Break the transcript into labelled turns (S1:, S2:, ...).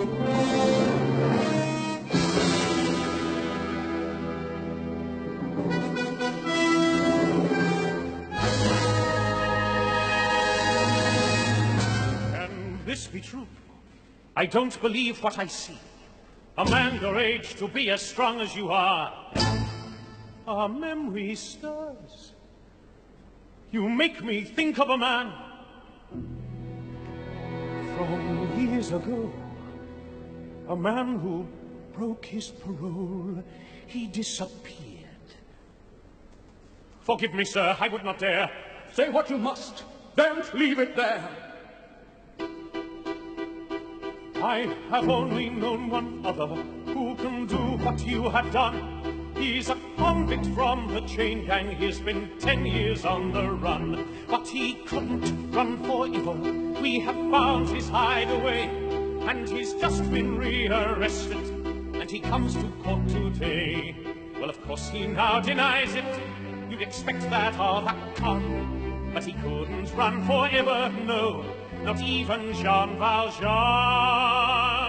S1: This be true. I don't believe what I see. A man your age to be as strong as you are. Our memory stirs. You make me think of a man from years ago. A man who broke his parole. He disappeared. Forgive me, sir, I would not dare.
S2: Say what you must. Don't leave it there.
S1: I have only known one other who can do what you have done. He's a convict from the chain gang. He's been 10 years on the run. But he couldn't run forever. We have found his hideaway, and he's just been rearrested, and he comes to court today. Well, of course he now denies it. You'd expect that of a con. But he couldn't run forever, no. Not even Jean Valjean.